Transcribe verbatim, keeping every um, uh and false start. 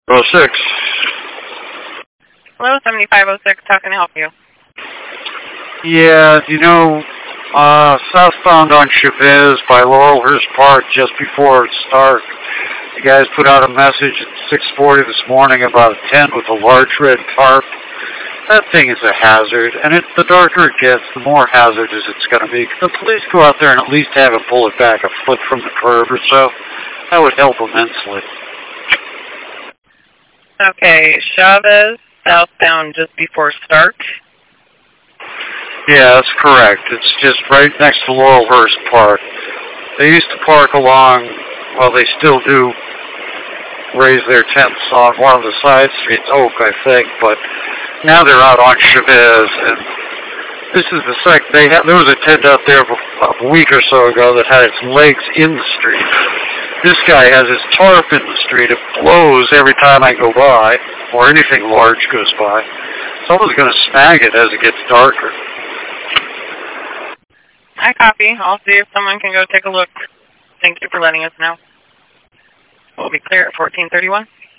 oh six. Hello, seventy-five oh six. How can I help you? Yeah, you know, uh, southbound on Chavez by Laurelhurst Park just before it's dark. The guys put out a message at six forty this morning about a tent with a large red tarp. That thing is a hazard, and it, the darker it gets, the more hazardous it's going to be. Could the police go out there and at least have it pull it back a foot from the curb or so? That would help immensely. Okay, Chavez, southbound just before start. Yeah, that's correct. It's just right next to Laurelhurst Park. They used to park along, well, they still do raise their tents on one of the side streets, Oak, I think, but now they're out on Chavez, and this is the second. They have, there was a tent out there a week or so ago that had its legs in the street. This guy has his tarp in the street. It blows every time I go by, or anything large goes by. Someone's going to snag it as it gets darker. I copy. I'll see if someone can go take a look. Thank you for letting us know. We'll be clear at fourteen thirty-one.